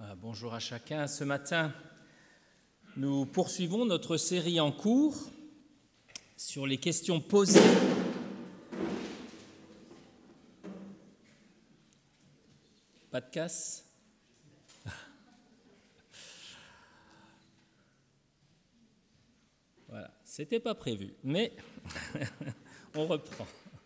Bonjour à chacun. Ce matin, nous poursuivons notre série en cours sur les questions posées Pas de casse? Voilà, c'était pas prévu, mais on reprend.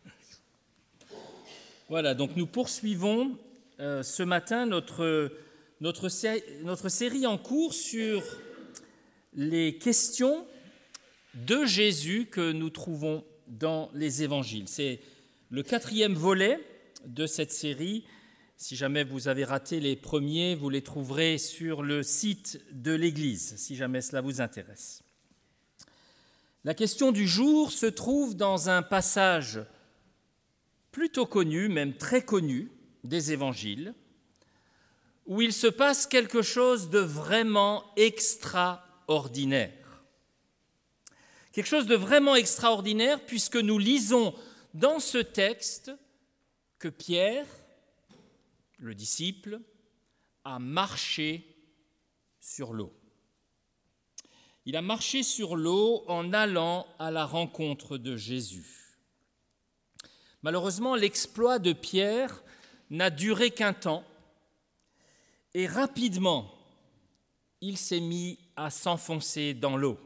Voilà, donc nous poursuivons ce matin notre série en cours sur les questions de Jésus que nous trouvons dans les évangiles. C'est le 4e volet de cette série. Si jamais vous avez raté les premiers, vous les trouverez sur le site de l'Église, si jamais cela vous intéresse. La question du jour se trouve dans un passage plutôt connu, même très connu, des évangiles, où il se passe quelque chose de vraiment extraordinaire. Quelque chose de vraiment extraordinaire puisque nous lisons dans ce texte que Pierre, le disciple, a marché sur l'eau. Il a marché sur l'eau en allant à la rencontre de Jésus. Malheureusement, l'exploit de Pierre n'a duré qu'un temps et rapidement, il s'est mis à s'enfoncer dans l'eau.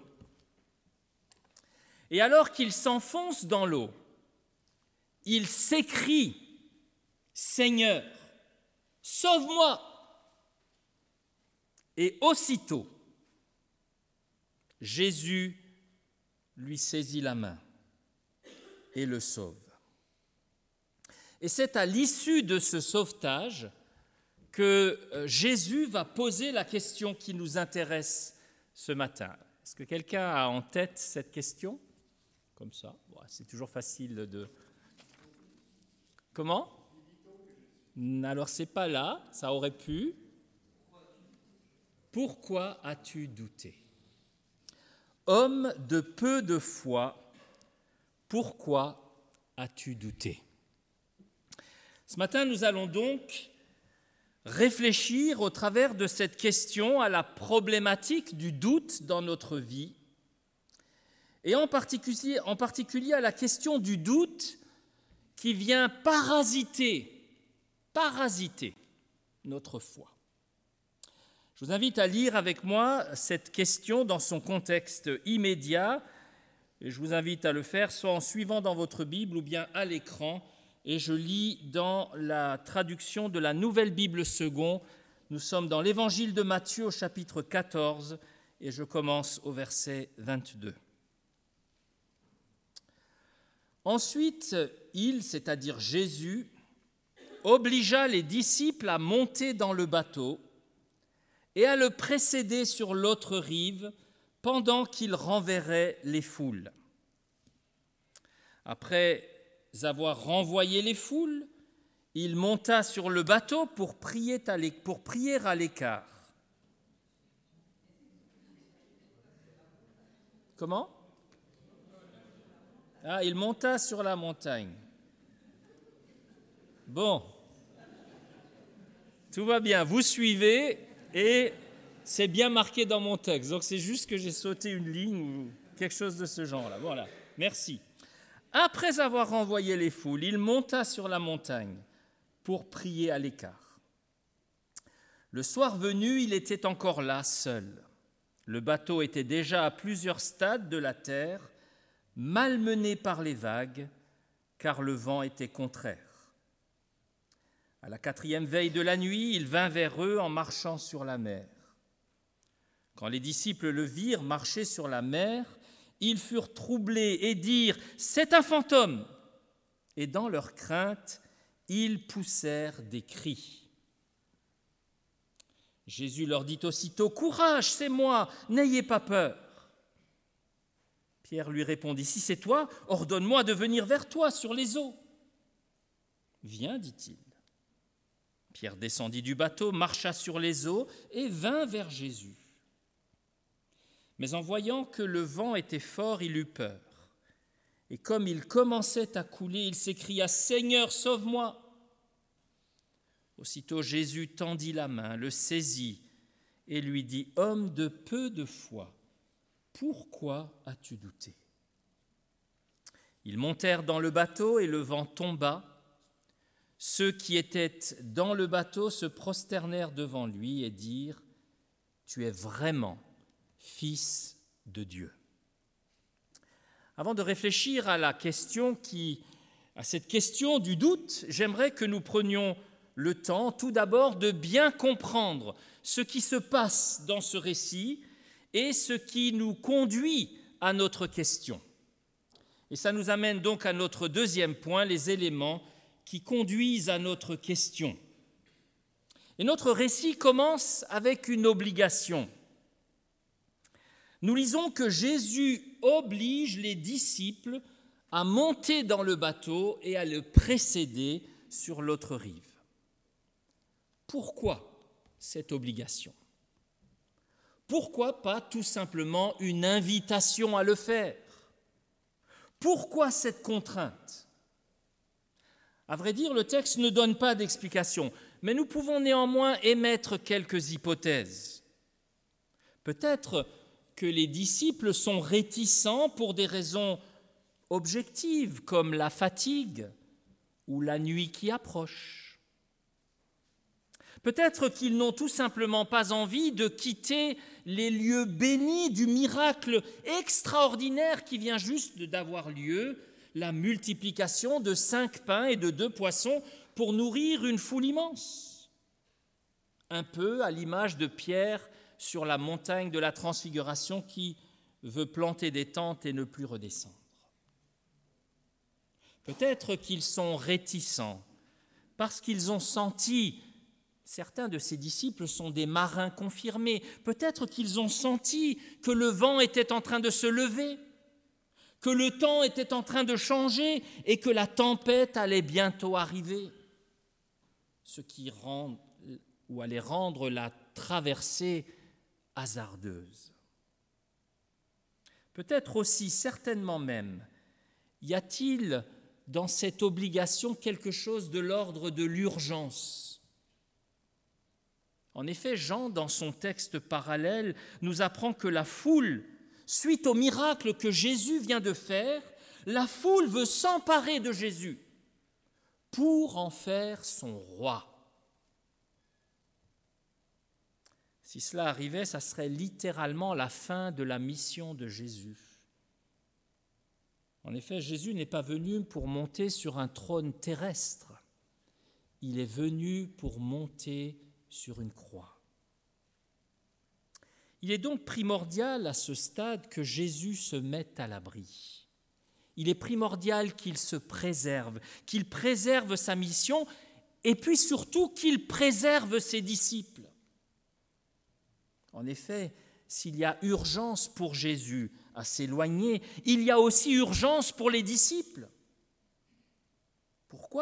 Et alors qu'il s'enfonce dans l'eau, il s'écrie « Seigneur, sauve-moi !» Et aussitôt, Jésus lui saisit la main et le sauve. Et c'est à l'issue de ce sauvetage que Jésus va poser la question qui nous intéresse ce matin. Est-ce que quelqu'un a en tête cette question ? Comme ça, bon, c'est toujours facile de... Comment ? Alors, c'est pas là, ça aurait pu. Pourquoi as-tu douté ? Homme de peu de foi, pourquoi as-tu douté ? Ce matin, nous allons donc réfléchir au travers de cette question à la problématique du doute dans notre vie et en particulier à la question du doute qui vient parasiter notre foi. Je vous invite à lire avec moi cette question dans son contexte immédiat et je vous invite à le faire soit en suivant dans votre Bible ou bien à l'écran. Et je lis dans la traduction de la Nouvelle Bible Second. Nous sommes dans l'Évangile de Matthieu au chapitre 14 et je commence au verset 22. Ensuite, il, c'est-à-dire Jésus, obligea les disciples à monter dans le bateau et à le précéder sur l'autre rive pendant qu'il renverrait les foules. Après avoir renvoyé les foules, il monta sur le bateau pour prier à l'écart. Comment ? Il monta sur la montagne. Bon, tout va bien, vous suivez et c'est bien marqué dans mon texte. Donc c'est juste que j'ai sauté une ligne ou quelque chose de ce genre-là. Voilà, merci. Après avoir renvoyé les foules, il monta sur la montagne pour prier à l'écart. Le soir venu, il était encore là, seul. Le bateau était déjà à plusieurs stades de la terre, malmené par les vagues, car le vent était contraire. À la 4e veille de la nuit, il vint vers eux en marchant sur la mer. Quand les disciples le virent marcher sur la mer, ils furent troublés et dirent « C'est un fantôme !» Et dans leur crainte, ils poussèrent des cris. Jésus leur dit aussitôt « Courage, c'est moi, n'ayez pas peur !» Pierre lui répondit « Si c'est toi, ordonne-moi de venir vers toi sur les eaux. » « Viens, dit-il. » Pierre descendit du bateau, marcha sur les eaux et vint vers Jésus. Mais en voyant que le vent était fort, il eut peur. Et comme il commençait à couler, il s'écria « Seigneur, sauve-moi !» Aussitôt Jésus tendit la main, le saisit et lui dit « Homme de peu de foi, pourquoi as-tu douté ?» Ils montèrent dans le bateau et le vent tomba. Ceux qui étaient dans le bateau se prosternèrent devant lui et dirent « Tu es vraiment Fils de Dieu. » Avant de réfléchir à cette question du doute, j'aimerais que nous prenions le temps tout d'abord de bien comprendre ce qui se passe dans ce récit et ce qui nous conduit à notre question. Et ça nous amène donc à notre deuxième point, les éléments qui conduisent à notre question. Et notre récit commence avec une obligation. Nous lisons que Jésus oblige les disciples à monter dans le bateau et à le précéder sur l'autre rive. Pourquoi cette obligation ? Pourquoi pas tout simplement une invitation à le faire ? Pourquoi cette contrainte ? À vrai dire, le texte ne donne pas d'explication, mais nous pouvons néanmoins émettre quelques hypothèses. Peut-être que les disciples sont réticents pour des raisons objectives, comme la fatigue ou la nuit qui approche. Peut-être qu'ils n'ont tout simplement pas envie de quitter les lieux bénis du miracle extraordinaire qui vient juste d'avoir lieu, la multiplication de 5 pains et de 2 poissons pour nourrir une foule immense. Un peu à l'image de Pierre sur la montagne de la Transfiguration qui veut planter des tentes et ne plus redescendre. Peut-être qu'ils sont réticents parce qu'ils ont senti, certains de ces disciples sont des marins confirmés, peut-être qu'ils ont senti que le vent était en train de se lever, que le temps était en train de changer et que la tempête allait bientôt arriver, ce qui allait rendre la traversée hasardeuse. Peut-être aussi, certainement même, y a-t-il dans cette obligation quelque chose de l'ordre de l'urgence. En effet, Jean, dans son texte parallèle, nous apprend que la foule, suite au miracle que Jésus vient de faire, la foule veut s'emparer de Jésus pour en faire son roi. Si cela arrivait, ça serait littéralement la fin de la mission de Jésus. En effet, Jésus n'est pas venu pour monter sur un trône terrestre. Il est venu pour monter sur une croix. Il est donc primordial à ce stade que Jésus se mette à l'abri. Il est primordial qu'il se préserve, qu'il préserve sa mission et puis surtout qu'il préserve ses disciples. En effet, s'il y a urgence pour Jésus à s'éloigner, il y a aussi urgence pour les disciples. Pourquoi ?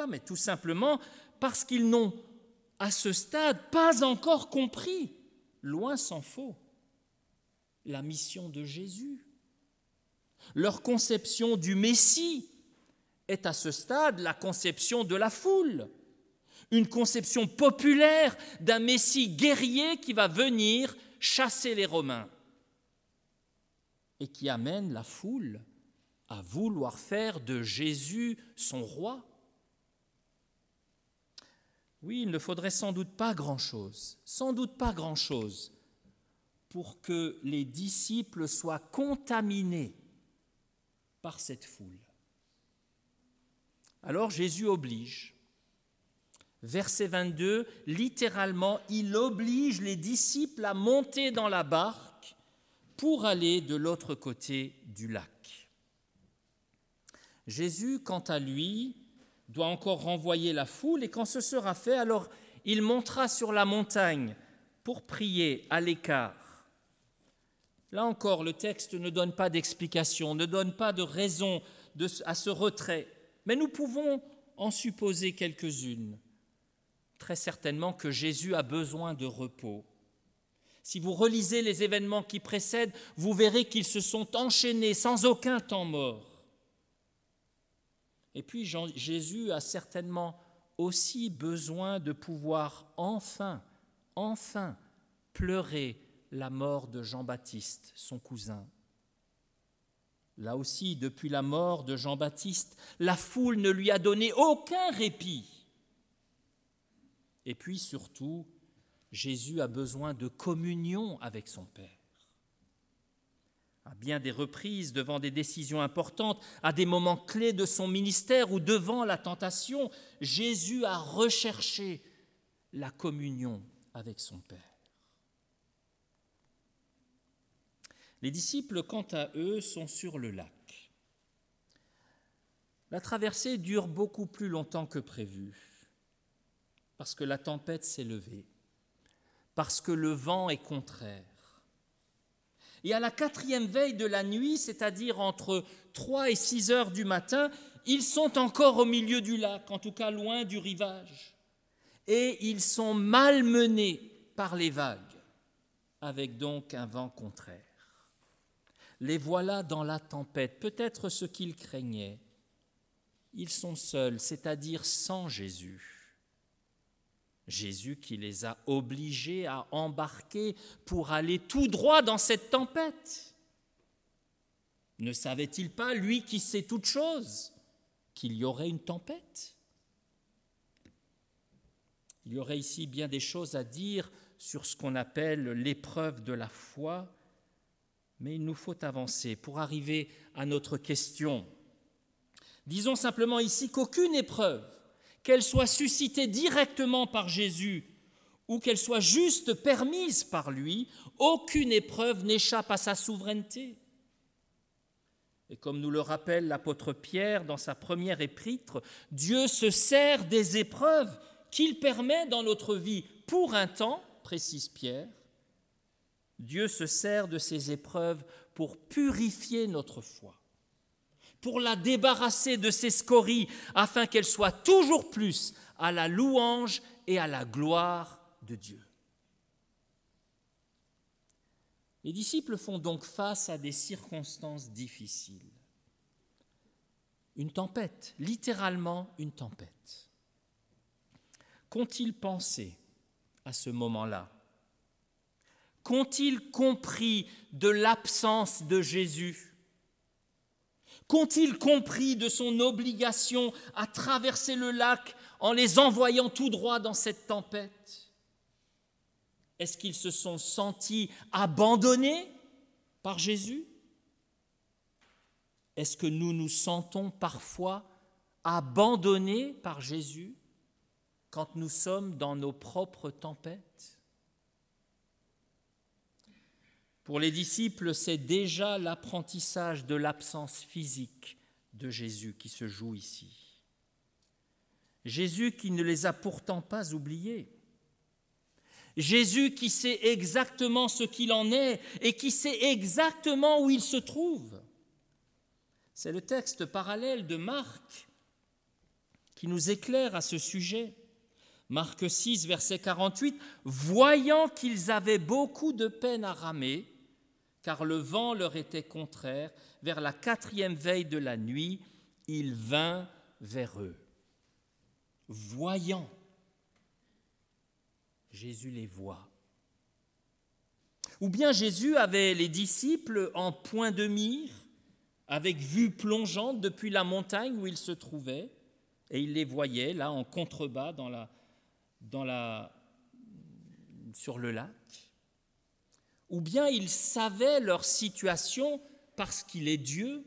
Mais tout simplement parce qu'ils n'ont, à ce stade, pas encore compris, loin s'en faut, la mission de Jésus. Leur conception du Messie est à ce stade la conception de la foule, une conception populaire d'un Messie guerrier qui va venir chasser les Romains et qui amène la foule à vouloir faire de Jésus son roi. Oui, il ne faudrait sans doute pas grand-chose pour que les disciples soient contaminés par cette foule. Alors Jésus oblige. Verset 22, littéralement, il oblige les disciples à monter dans la barque pour aller de l'autre côté du lac. Jésus, quant à lui, doit encore renvoyer la foule et quand ce sera fait, alors il montera sur la montagne pour prier à l'écart. Là encore, le texte ne donne pas d'explication, ne donne pas de raison à ce retrait, mais nous pouvons en supposer quelques-unes. Très certainement que Jésus a besoin de repos. Si vous relisez les événements qui précèdent, vous verrez qu'ils se sont enchaînés sans aucun temps mort. Et puis Jésus a certainement aussi besoin de pouvoir enfin pleurer la mort de Jean-Baptiste, son cousin. Là aussi, depuis la mort de Jean-Baptiste, la foule ne lui a donné aucun répit. Et puis surtout, Jésus a besoin de communion avec son Père. À bien des reprises, devant des décisions importantes, à des moments clés de son ministère ou devant la tentation, Jésus a recherché la communion avec son Père. Les disciples, quant à eux, sont sur le lac. La traversée dure beaucoup plus longtemps que prévu, parce que la tempête s'est levée, parce que le vent est contraire. Et à la 4e veille de la nuit, c'est-à-dire entre 3 et 6 heures du matin, ils sont encore au milieu du lac, en tout cas loin du rivage. Et ils sont malmenés par les vagues, avec donc un vent contraire. Les voilà dans la tempête, peut-être ce qu'ils craignaient. Ils sont seuls, c'est-à-dire sans Jésus. Jésus qui les a obligés à embarquer pour aller tout droit dans cette tempête. Ne savait-il pas, lui qui sait toutes choses, qu'il y aurait une tempête ? Il y aurait ici bien des choses à dire sur ce qu'on appelle l'épreuve de la foi, mais il nous faut avancer pour arriver à notre question. Disons simplement ici qu'aucune épreuve, qu'elle soit suscitée directement par Jésus ou qu'elle soit juste permise par lui, aucune épreuve n'échappe à sa souveraineté. Et comme nous le rappelle l'apôtre Pierre dans sa première épître, Dieu se sert des épreuves qu'il permet dans notre vie pour un temps, précise Pierre. Dieu se sert de ces épreuves pour purifier notre foi, pour la débarrasser de ses scories, afin qu'elle soit toujours plus à la louange et à la gloire de Dieu. Les disciples font donc face à des circonstances difficiles. Une tempête, littéralement une tempête. Qu'ont-ils pensé à ce moment-là ? Qu'ont-ils compris de l'absence de Jésus ? Qu'ont-ils compris de son obligation à traverser le lac en les envoyant tout droit dans cette tempête ? Est-ce qu'ils se sont sentis abandonnés par Jésus ? Est-ce que nous nous sentons parfois abandonnés par Jésus quand nous sommes dans nos propres tempêtes ? Pour les disciples, c'est déjà l'apprentissage de l'absence physique de Jésus qui se joue ici. Jésus qui ne les a pourtant pas oubliés. Jésus qui sait exactement ce qu'il en est et qui sait exactement où il se trouve. C'est le texte parallèle de Marc qui nous éclaire à ce sujet. Marc 6, verset 48, « Voyant qu'ils avaient beaucoup de peine à ramer, car le vent leur était contraire, vers la 4e veille de la nuit, il vint vers eux. » Voyant, Jésus les voit. Ou bien Jésus avait les disciples en point de mire, avec vue plongeante depuis la montagne où ils se trouvaient, et il les voyait là en contrebas sur le lac. Ou bien il savait leur situation parce qu'il est Dieu.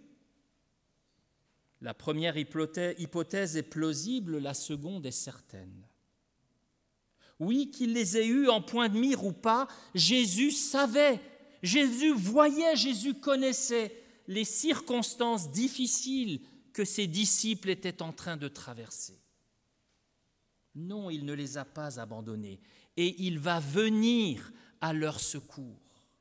La première hypothèse est plausible, la seconde est certaine. Oui, qu'il les ait eus en point de mire ou pas, Jésus savait, Jésus voyait, Jésus connaissait les circonstances difficiles que ses disciples étaient en train de traverser. Non, il ne les a pas abandonnés et il va venir à leur secours.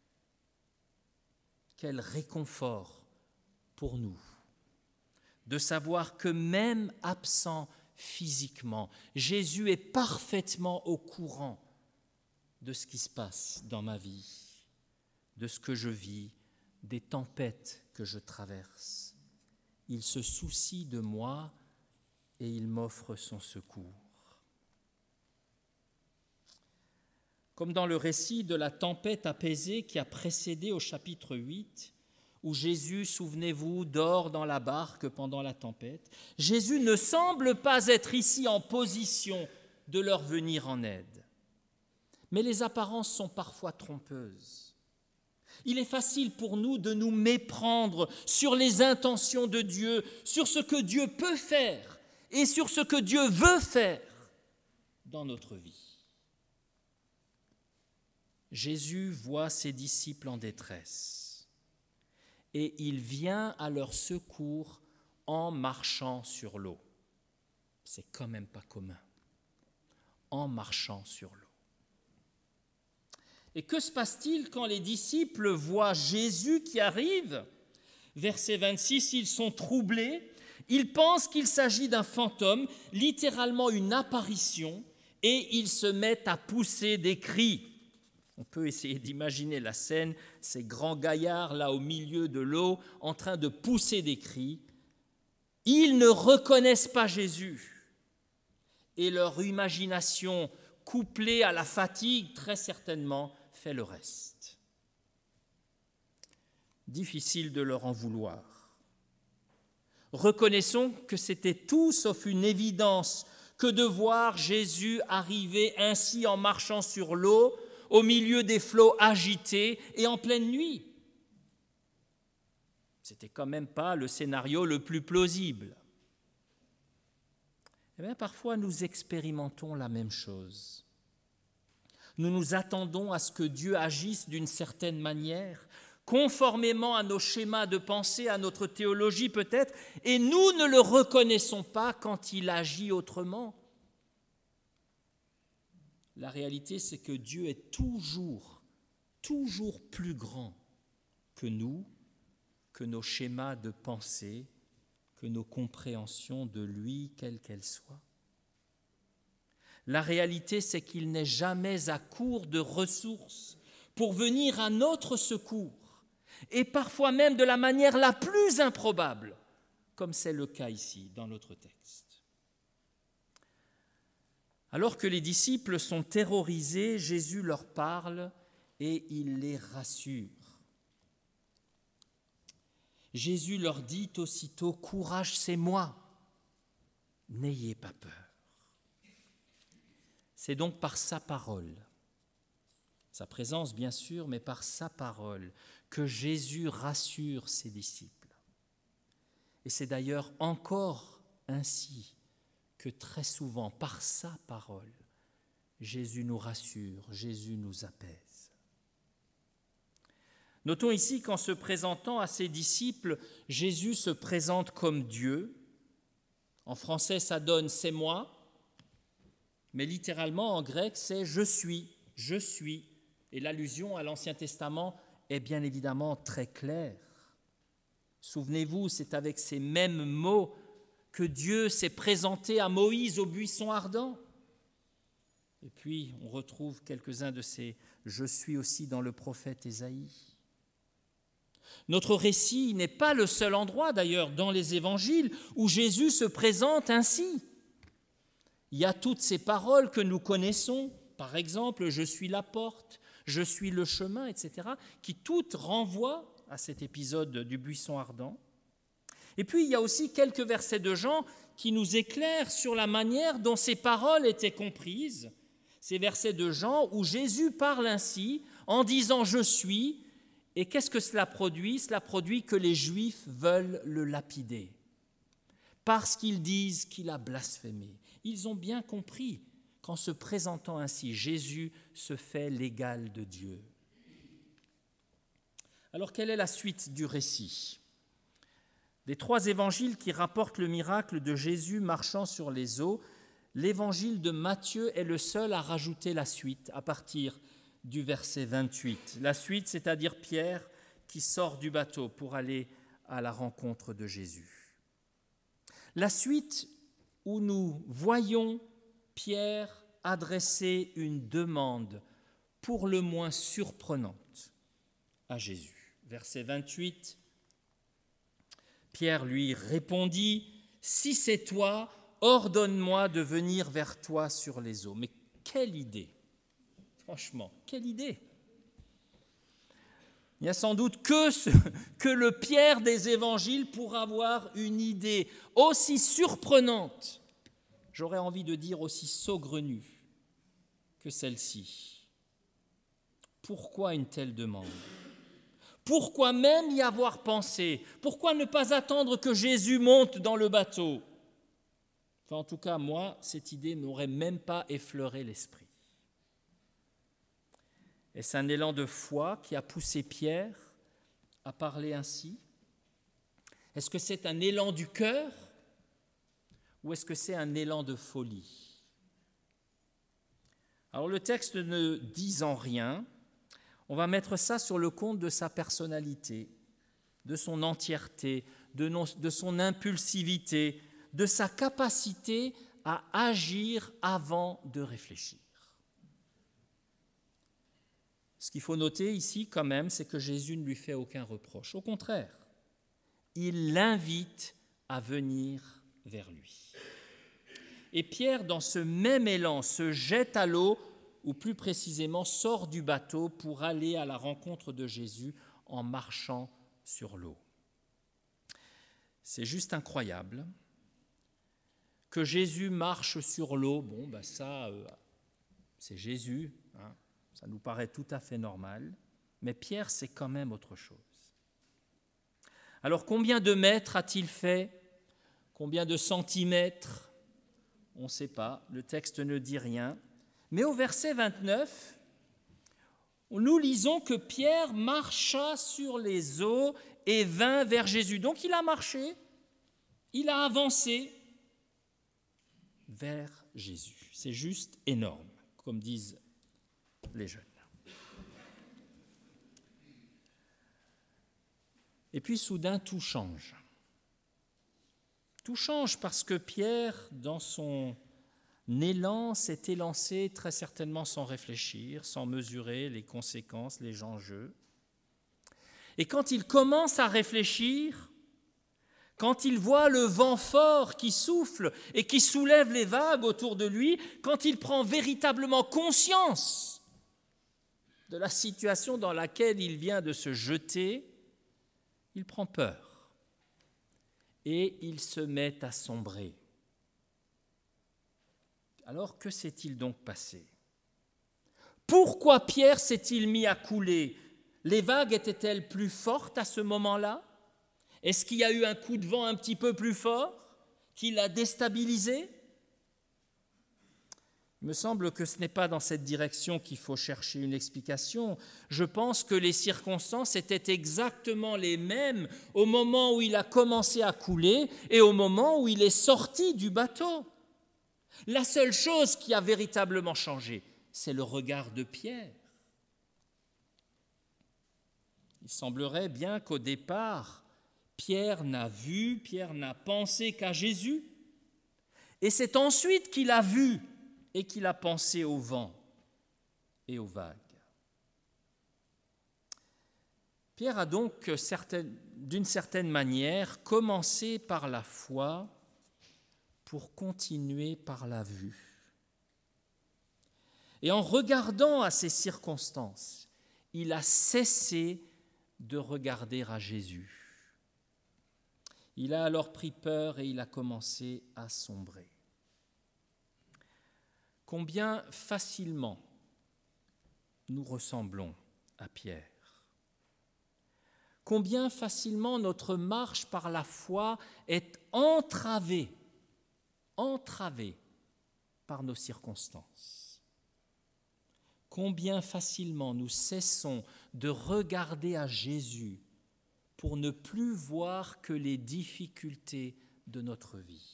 Quel réconfort pour nous de savoir que même absent physiquement, Jésus est parfaitement au courant de ce qui se passe dans ma vie, de ce que je vis, des tempêtes que je traverse. Il se soucie de moi et il m'offre son secours. comme dans le récit de la tempête apaisée qui a précédé au chapitre 8, où Jésus, souvenez-vous, dort dans la barque pendant la tempête. Jésus ne semble pas être ici en position de leur venir en aide. Mais les apparences sont parfois trompeuses. Il est facile pour nous de nous méprendre sur les intentions de Dieu, sur ce que Dieu peut faire et sur ce que Dieu veut faire dans notre vie. Jésus voit ses disciples en détresse et il vient à leur secours en marchant sur l'eau. C'est quand même pas commun. En marchant sur l'eau. Et que se passe-t-il quand les disciples voient Jésus qui arrive ? Verset 26, ils sont troublés, ils pensent qu'il s'agit d'un fantôme, littéralement une apparition, et ils se mettent à pousser des cris. On peut essayer d'imaginer la scène, ces grands gaillards là au milieu de l'eau, en train de pousser des cris. Ils ne reconnaissent pas Jésus. Et leur imagination, couplée à la fatigue, très certainement, fait le reste. Difficile de leur en vouloir. Reconnaissons que c'était tout sauf une évidence que de voir Jésus arriver ainsi en marchant sur l'eau, au milieu des flots agités et en pleine nuit. C'était quand même pas le scénario le plus plausible. Eh bien, parfois, nous expérimentons la même chose. Nous nous attendons à ce que Dieu agisse d'une certaine manière, conformément à nos schémas de pensée, à notre théologie peut-être, et nous ne le reconnaissons pas quand il agit autrement. La réalité, c'est que Dieu est toujours plus grand que nous, que nos schémas de pensée, que nos compréhensions de lui, quelles qu'elles soient. La réalité, c'est qu'il n'est jamais à court de ressources pour venir à notre secours, et parfois même de la manière la plus improbable, comme c'est le cas ici dans notre texte. Alors que les disciples sont terrorisés, Jésus leur parle et il les rassure. Jésus leur dit aussitôt « Courage, c'est moi, n'ayez pas peur ». C'est donc par sa parole, sa présence bien sûr, mais par sa parole, que Jésus rassure ses disciples. Et c'est d'ailleurs encore ainsi que très souvent, par sa parole, Jésus nous rassure, Jésus nous apaise. Notons ici qu'en se présentant à ses disciples, Jésus se présente comme Dieu. En français, ça donne « c'est moi », mais littéralement en grec, c'est « je suis ». Et l'allusion à l'Ancien Testament est bien évidemment très claire. Souvenez-vous, c'est avec ces mêmes mots que Dieu s'est présenté à Moïse au buisson ardent. Et puis, on retrouve quelques-uns de ces « je suis » aussi dans le prophète Ésaïe. Notre récit n'est pas le seul endroit, d'ailleurs, dans les évangiles où Jésus se présente ainsi. Il y a toutes ces paroles que nous connaissons, par exemple « je suis la porte »,« je suis le chemin », etc., qui toutes renvoient à cet épisode du buisson ardent. Et puis, il y a aussi quelques versets de Jean qui nous éclairent sur la manière dont ces paroles étaient comprises. Ces versets de Jean où Jésus parle ainsi en disant « je suis ». Et qu'est-ce que cela produit ? Cela produit que les Juifs veulent le lapider parce qu'ils disent qu'il a blasphémé. Ils ont bien compris qu'en se présentant ainsi, Jésus se fait l'égal de Dieu. Alors, quelle est la suite du récit ? Des trois évangiles qui rapportent le miracle de Jésus marchant sur les eaux, l'évangile de Matthieu est le seul à rajouter la suite à partir du verset 28. La suite, c'est-à-dire Pierre qui sort du bateau pour aller à la rencontre de Jésus. La suite où nous voyons Pierre adresser une demande pour le moins surprenante à Jésus. Verset 28. Pierre lui répondit « Si c'est toi, ordonne-moi de venir vers toi sur les eaux. » Mais quelle idée! Franchement, quelle idée! Il n'y a sans doute que le Pierre des évangiles pour avoir une idée aussi surprenante, j'aurais envie de dire aussi saugrenue que celle-ci. Pourquoi une telle demande? Pourquoi même y avoir pensé? Pourquoi ne pas attendre que Jésus monte dans le bateau? Enfin, en tout cas, moi, cette idée n'aurait même pas effleuré l'esprit. Est-ce un élan de foi qui a poussé Pierre à parler ainsi? Est-ce que c'est un élan du cœur ou est-ce que c'est un élan de folie? Alors le texte ne disant rien, on va mettre ça sur le compte de sa personnalité, de son entièreté, de son impulsivité, de sa capacité à agir avant de réfléchir. Ce qu'il faut noter ici quand même, c'est que Jésus ne lui fait aucun reproche. Au contraire, il l'invite à venir vers lui. Et Pierre, dans ce même élan, se jette à l'eau, ou plus précisément sort du bateau pour aller à la rencontre de Jésus en marchant sur l'eau. C'est juste incroyable que Jésus marche sur l'eau. C'est Jésus, hein. Ça nous paraît tout à fait normal, mais Pierre, c'est quand même autre chose. Alors, combien de mètres a-t-il fait? Combien de centimètres? On ne sait pas, le texte ne dit rien. Mais au verset 29, nous lisons que Pierre marcha sur les eaux et vint vers Jésus. Donc, il a marché, il a avancé vers Jésus. C'est juste énorme, comme disent les jeunes. Et puis soudain, tout change. Tout change parce que Pierre, dans son élan, s'est élancé très certainement sans réfléchir, sans mesurer les conséquences, les enjeux. Et quand il commence à réfléchir, quand il voit le vent fort qui souffle et qui soulève les vagues autour de lui, quand il prend véritablement conscience de la situation dans laquelle il vient de se jeter, il prend peur et il se met à sombrer. Alors, que s'est-il donc passé? Pourquoi Pierre s'est-il mis à couler? Les vagues étaient-elles plus fortes à ce moment-là? Est-ce qu'il y a eu un coup de vent un petit peu plus fort qui l'a déstabilisé? Il me semble que ce n'est pas dans cette direction qu'il faut chercher une explication. Je pense que les circonstances étaient exactement les mêmes au moment où il a commencé à couler et au moment où il est sorti du bateau. La seule chose qui a véritablement changé, c'est le regard de Pierre. Il semblerait bien qu'au départ, Pierre n'a pensé qu'à Jésus. Et c'est ensuite qu'il a vu et qu'il a pensé au vent et aux vagues. Pierre a donc, d'une certaine manière, commencé par la foi pour continuer par la vue. Et en regardant à ces circonstances, il a cessé de regarder à Jésus. Il a alors pris peur et il a commencé à sombrer. Combien facilement nous ressemblons à Pierre. Combien facilement notre marche par la foi est entravée par nos circonstances. Combien facilement nous cessons de regarder à Jésus pour ne plus voir que les difficultés de notre vie.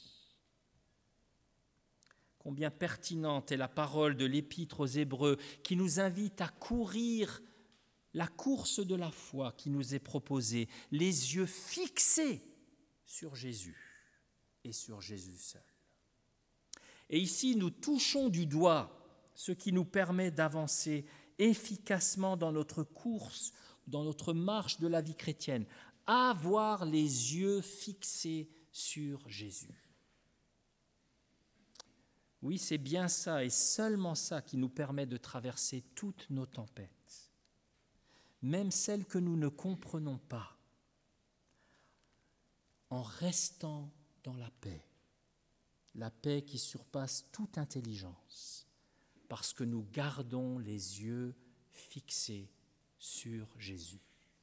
Combien pertinente est la parole de l'Épître aux Hébreux qui nous invite à courir la course de la foi qui nous est proposée, les yeux fixés sur Jésus et sur Jésus seul. Et ici, nous touchons du doigt ce qui nous permet d'avancer efficacement dans notre course, dans notre marche de la vie chrétienne, avoir les yeux fixés sur Jésus. Oui, c'est bien ça et seulement ça qui nous permet de traverser toutes nos tempêtes, même celles que nous ne comprenons pas, en restant dans la paix qui surpasse toute intelligence, parce que nous gardons les yeux fixés sur Jésus.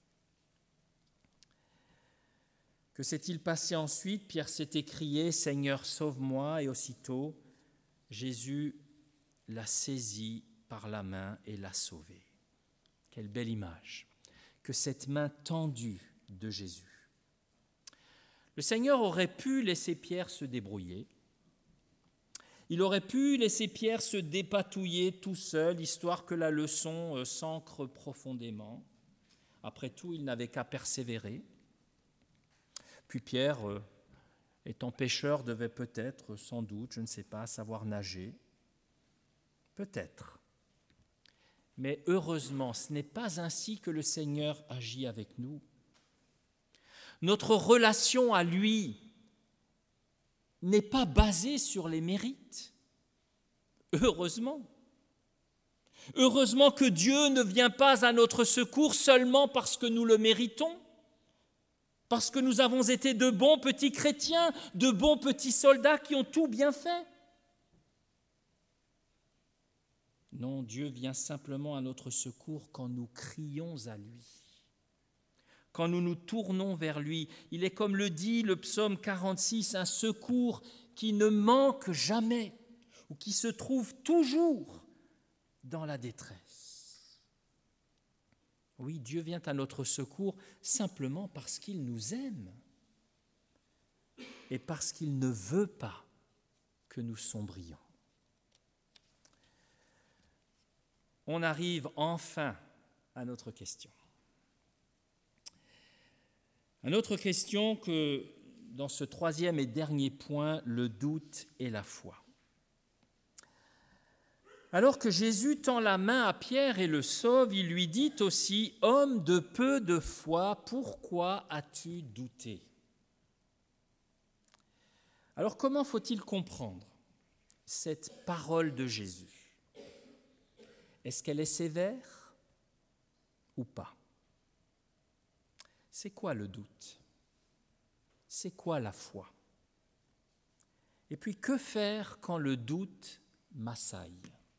Que s'est-il passé ensuite ? Pierre s'est écrié « Seigneur, sauve-moi » et aussitôt, Jésus l'a saisi par la main et l'a sauvé. Quelle belle image que cette main tendue de Jésus. Le Seigneur aurait pu laisser Pierre se débrouiller. Il aurait pu laisser Pierre se dépatouiller tout seul, histoire que la leçon s'ancre profondément. Après tout, il n'avait qu'à persévérer. Puis Pierre, étant pêcheur, devait peut-être, sans doute, je ne sais pas, savoir nager. Peut-être. Mais heureusement, ce n'est pas ainsi que le Seigneur agit avec nous. Notre relation à lui n'est pas basée sur les mérites. Heureusement. Heureusement que Dieu ne vient pas à notre secours seulement parce que nous le méritons, parce que nous avons été de bons petits chrétiens, de bons petits soldats qui ont tout bien fait. Non, Dieu vient simplement à notre secours quand nous crions à lui, quand nous nous tournons vers lui. Il est, comme le dit le psaume 46, un secours qui ne manque jamais ou qui se trouve toujours dans la détresse. Oui, Dieu vient à notre secours simplement parce qu'il nous aime et parce qu'il ne veut pas que nous sombrions. On arrive enfin à notre question. À notre question que, dans ce troisième et dernier point, le doute et la foi. Alors que Jésus tend la main à Pierre et le sauve, il lui dit aussi « Homme de peu de foi, pourquoi as-tu douté ?» Alors comment faut-il comprendre cette parole de Jésus ? Est-ce qu'elle est sévère ou pas ? C'est quoi le doute ? C'est quoi la foi ? Et puis que faire quand le doute m'assaille ?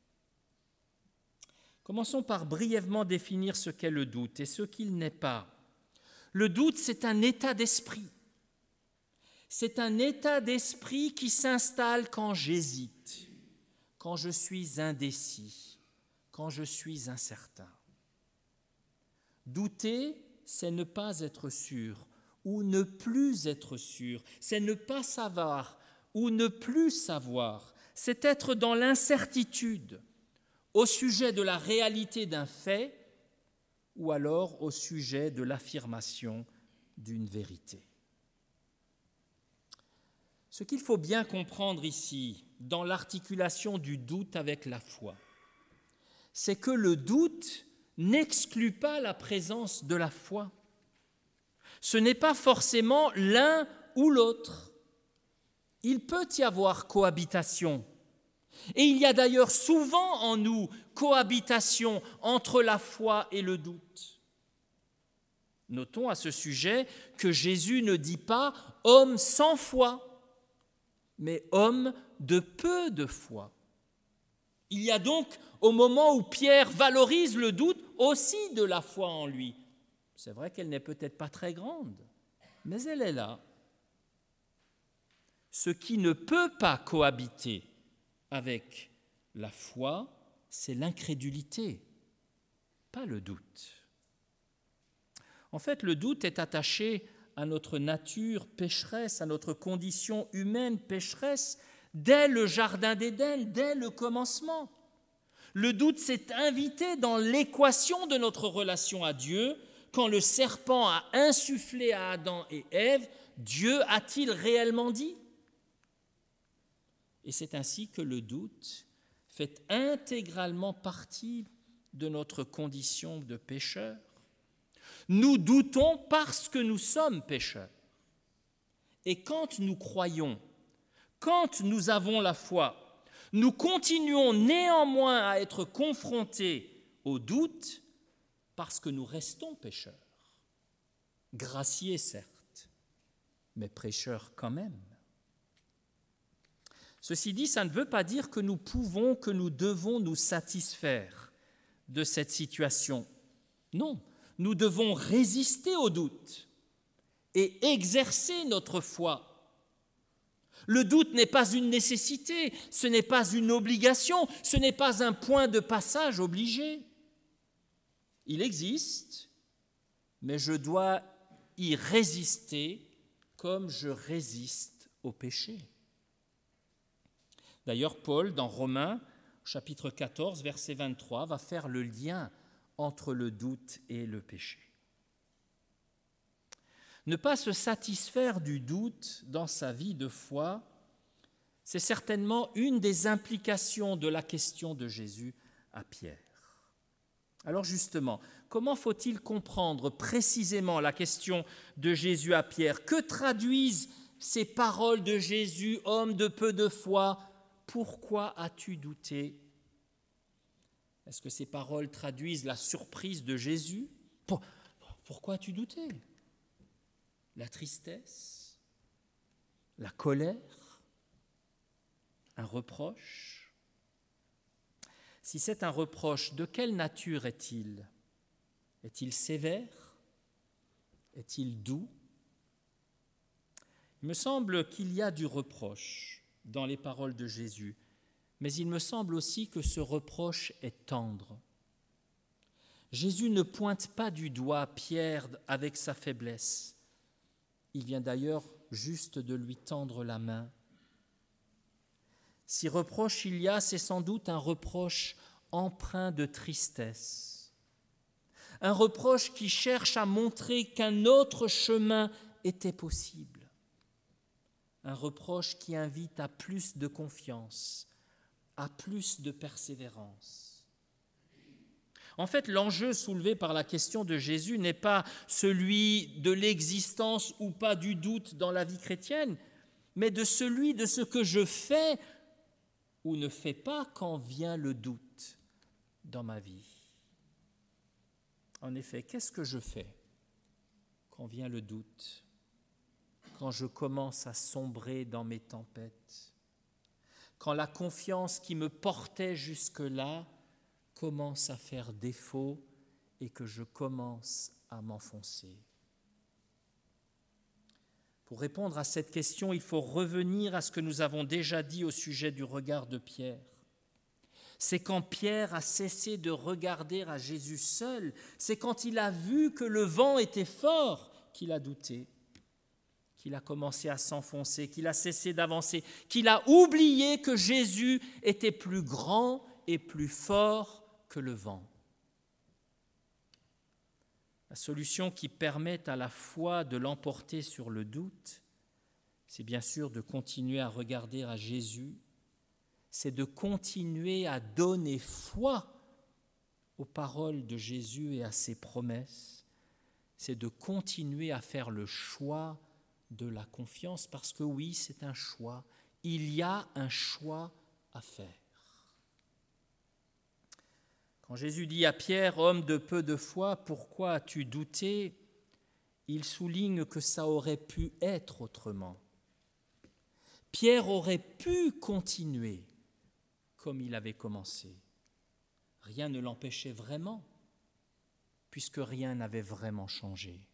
Commençons par brièvement définir ce qu'est le doute et ce qu'il n'est pas. Le doute, c'est un état d'esprit. C'est un état d'esprit qui s'installe quand j'hésite, quand je suis indécis, quand je suis incertain. Douter, c'est ne pas être sûr ou ne plus être sûr. C'est ne pas savoir ou ne plus savoir. C'est être dans l'incertitude au sujet de la réalité d'un fait ou alors au sujet de l'affirmation d'une vérité. Ce qu'il faut bien comprendre ici, dans l'articulation du doute avec la foi, c'est que le doute n'exclut pas la présence de la foi. Ce n'est pas forcément l'un ou l'autre. Il peut y avoir cohabitation. Et il y a d'ailleurs souvent en nous cohabitation entre la foi et le doute. Notons à ce sujet que Jésus ne dit pas « homme sans foi », mais « homme de peu de foi ». Il y a donc, au moment où Pierre valorise le doute, aussi de la foi en lui. C'est vrai qu'elle n'est peut-être pas très grande, mais elle est là. Ce qui ne peut pas cohabiter avec la foi, c'est l'incrédulité, pas le doute. En fait, le doute est attaché à notre nature pécheresse, à notre condition humaine pécheresse, dès le jardin d'Éden, dès le commencement. Le doute s'est invité dans l'équation de notre relation à Dieu. Quand le serpent a insufflé à Adam et Ève, Dieu a-t-il réellement dit ? Et c'est ainsi que le doute fait intégralement partie de notre condition de pécheur. Nous doutons parce que nous sommes pécheurs. Et quand nous croyons, quand nous avons la foi, Nous continuons néanmoins à être confrontés au doute parce que nous restons pécheurs. Graciés, certes, mais pécheurs quand même. Ceci dit, ça ne veut pas dire que nous pouvons, que nous devons nous satisfaire de cette situation. Non, nous devons résister au doute et exercer notre foi. Le doute n'est pas une nécessité, ce n'est pas une obligation, ce n'est pas un point de passage obligé. Il existe, mais je dois y résister comme je résiste au péché. D'ailleurs, Paul, dans Romains, chapitre 14, verset 23, va faire le lien entre le doute et le péché. Ne pas se satisfaire du doute dans sa vie de foi, c'est certainement une des implications de la question de Jésus à Pierre. Alors justement, comment faut-il comprendre précisément la question de Jésus à Pierre? Que traduisent ces paroles de Jésus, homme de peu de foi? Pourquoi as-tu douté? Est-ce que ces paroles traduisent la surprise de Jésus? Pourquoi as-tu douté? La tristesse? La colère? Un reproche? Si c'est un reproche, de quelle nature est-il? Est-il sévère? Est-il doux? Il me semble qu'il y a du reproche dans les paroles de Jésus, mais il me semble aussi que ce reproche est tendre. Jésus ne pointe pas du doigt Pierre avec sa faiblesse. Il vient d'ailleurs juste de lui tendre la main. Si reproche il y a, c'est sans doute un reproche empreint de tristesse. Un reproche qui cherche à montrer qu'un autre chemin était possible. Un reproche qui invite à plus de confiance, à plus de persévérance. En fait, l'enjeu soulevé par la question de Jésus n'est pas celui de l'existence ou pas du doute dans la vie chrétienne, mais de celui de ce que je fais ou ne fais pas quand vient le doute dans ma vie. En effet, qu'est-ce que je fais quand vient le doute, quand je commence à sombrer dans mes tempêtes, quand la confiance qui me portait jusque-là commence à faire défaut et que je commence à m'enfoncer? Pour répondre à cette question, il faut revenir à ce que nous avons déjà dit au sujet du regard de Pierre. C'est quand Pierre a cessé de regarder à Jésus seul, c'est quand il a vu que le vent était fort qu'il a douté, qu'il a commencé à s'enfoncer, qu'il a cessé d'avancer, qu'il a oublié que Jésus était plus grand et plus fort que le vent. La solution qui permet à la foi de l'emporter sur le doute, c'est bien sûr de continuer à regarder à Jésus, c'est de continuer à donner foi aux paroles de Jésus et à ses promesses, c'est de continuer à faire le choix de la confiance, parce que oui, c'est un choix, il y a un choix à faire. Quand Jésus dit à Pierre, « Homme de peu de foi, pourquoi as-tu douté ?» il souligne que ça aurait pu être autrement. Pierre aurait pu continuer comme il avait commencé. Rien ne l'empêchait vraiment, puisque rien n'avait vraiment changé.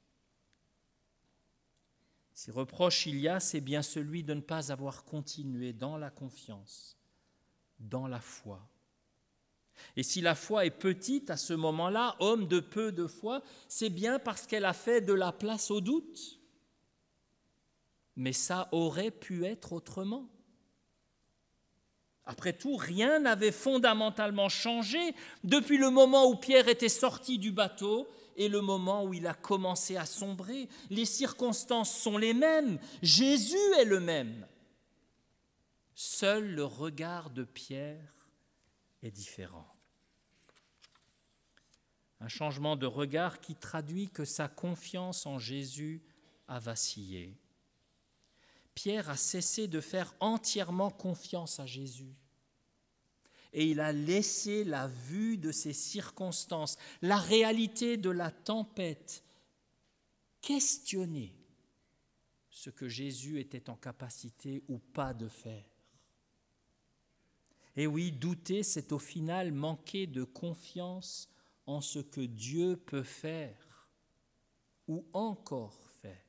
Si reproche il y a, c'est bien celui de ne pas avoir continué dans la confiance, dans la foi. Et si la foi est petite à ce moment-là, homme de peu de foi, c'est bien parce qu'elle a fait de la place au doute. Mais ça aurait pu être autrement. Après tout, rien n'avait fondamentalement changé depuis le moment où Pierre était sorti du bateau et le moment où il a commencé à sombrer. Les circonstances sont les mêmes, Jésus est le même. Seul le regard de Pierre est différent. Un changement de regard qui traduit que sa confiance en Jésus a vacillé. Pierre a cessé de faire entièrement confiance à Jésus. et il a laissé la vue de ces circonstances, la réalité de la tempête, questionner ce que Jésus était en capacité ou pas de faire. Et oui, douter, c'est au final manquer de confiance en ce que Dieu peut faire ou encore faire.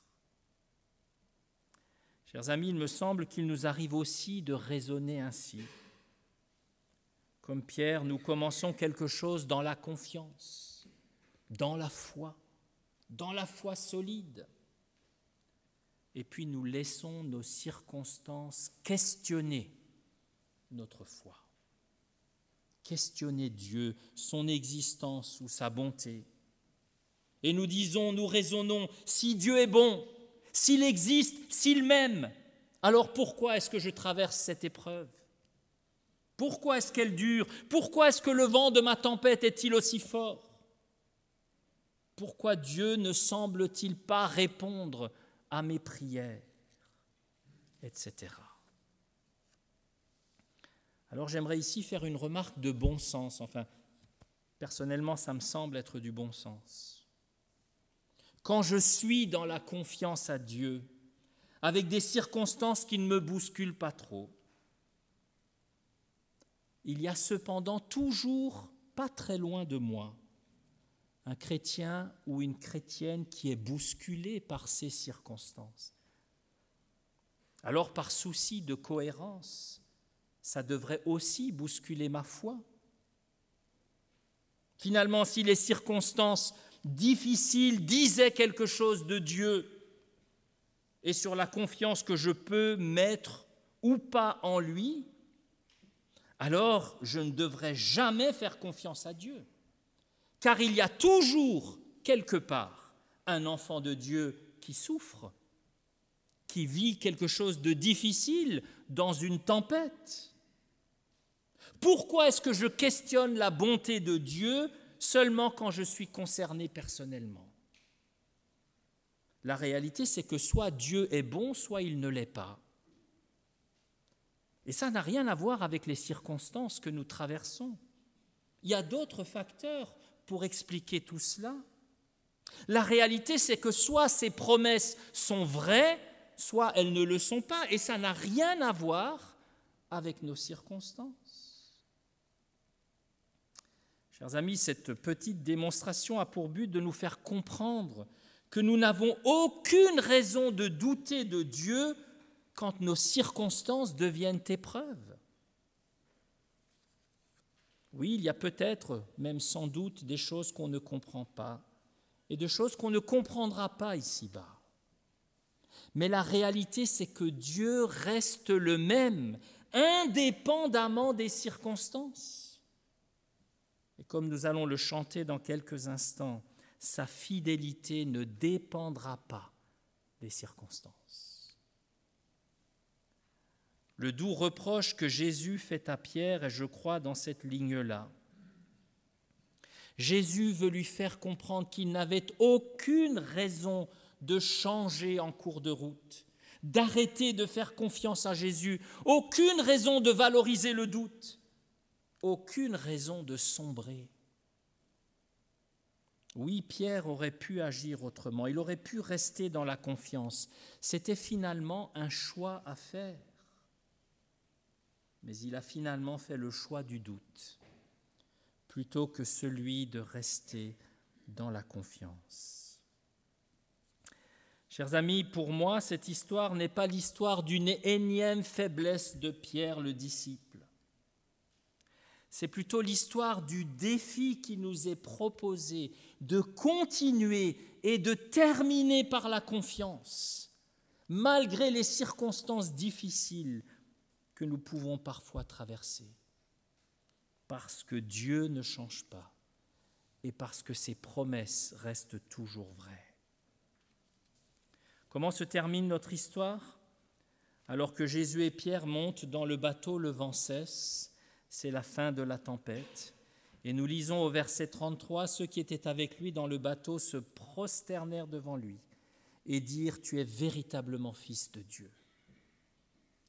Chers amis, il me semble qu'il nous arrive aussi de raisonner ainsi. Comme Pierre, nous commençons quelque chose dans la confiance, dans la foi solide. Et puis nous laissons nos circonstances questionner notre foi, questionner Dieu, son existence ou sa bonté. Et nous disons, nous raisonnons, si Dieu est bon, s'il existe, s'il m'aime, alors pourquoi est-ce que je traverse cette épreuve ? Pourquoi est-ce qu'elle dure ? Pourquoi est-ce que le vent de ma tempête est-il aussi fort ? Pourquoi Dieu ne semble-t-il pas répondre à mes prières, etc. Alors j'aimerais ici faire une remarque de bon sens. Enfin, personnellement, ça me semble être du bon sens. Quand je suis dans la confiance à Dieu, avec des circonstances qui ne me bousculent pas trop, il y a cependant toujours, pas très loin de moi, un chrétien ou une chrétienne qui est bousculé par ces circonstances. Alors, par souci de cohérence, ça devrait aussi bousculer ma foi. Finalement, si les circonstances difficiles disaient quelque chose de Dieu et sur la confiance que je peux mettre ou pas en lui, alors je ne devrais jamais faire confiance à Dieu. Car il y a toujours, quelque part, un enfant de Dieu qui souffre, qui vit quelque chose de difficile dans une tempête. Pourquoi est-ce que je questionne la bonté de Dieu seulement quand je suis concerné personnellement ? La réalité, c'est que soit Dieu est bon, soit il ne l'est pas. Et ça n'a rien à voir avec les circonstances que nous traversons. Il y a d'autres facteurs pour expliquer tout cela. La réalité, c'est que soit ces promesses sont vraies, soit elles ne le sont pas, et ça n'a rien à voir avec nos circonstances. Chers amis, cette petite démonstration a pour but de nous faire comprendre que nous n'avons aucune raison de douter de Dieu quand nos circonstances deviennent épreuves. Oui, il y a peut-être, même sans doute, des choses qu'on ne comprend pas et des choses qu'on ne comprendra pas ici-bas. Mais la réalité, c'est que Dieu reste le même, indépendamment des circonstances. Et comme nous allons le chanter dans quelques instants, sa fidélité ne dépendra pas des circonstances. Le doux reproche que Jésus fait à Pierre est, je crois, dans cette ligne-là. Jésus veut lui faire comprendre qu'il n'avait aucune raison de changer en cours de route, d'arrêter de faire confiance à Jésus, aucune raison de valoriser le doute, aucune raison de sombrer. Oui, Pierre aurait pu agir autrement, il aurait pu rester dans la confiance. C'était finalement un choix à faire. Mais il a finalement fait le choix du doute, plutôt que celui de rester dans la confiance. Chers amis, pour moi, cette histoire n'est pas l'histoire d'une énième faiblesse de Pierre le disciple. C'est plutôt l'histoire du défi qui nous est proposé de continuer et de terminer par la confiance, malgré les circonstances difficiles que nous pouvons parfois traverser, parce que Dieu ne change pas et parce que ses promesses restent toujours vraies. Comment se termine notre histoire ? Alors que Jésus et Pierre montent dans le bateau, le vent cesse, c'est la fin de la tempête. Et nous lisons au verset 33, ceux qui étaient avec lui dans le bateau se prosternèrent devant lui et dirent « Tu es véritablement fils de Dieu ».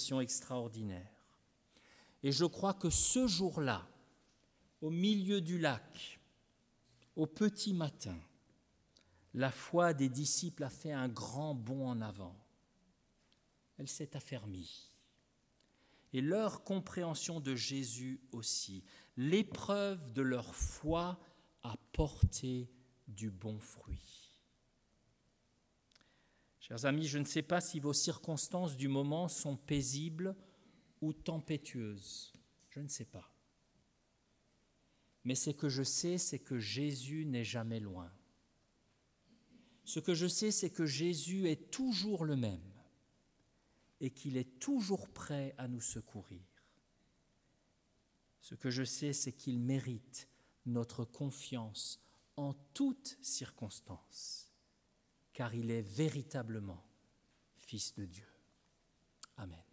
Quelle confession extraordinaire. Et je crois que ce jour-là, au milieu du lac, au petit matin, la foi des disciples a fait un grand bond en avant. Elle s'est affermie. Et leur compréhension de Jésus aussi. L'épreuve de leur foi a porté du bon fruit. Chers amis, je ne sais pas si vos circonstances du moment sont paisibles ou tempétueuses. Je ne sais pas. Mais ce que je sais, c'est que Jésus n'est jamais loin. Ce que je sais, c'est que Jésus est toujours le même et qu'il est toujours prêt à nous secourir. Ce que je sais, c'est qu'il mérite notre confiance en toutes circonstances, car il est véritablement Fils de Dieu. Amen.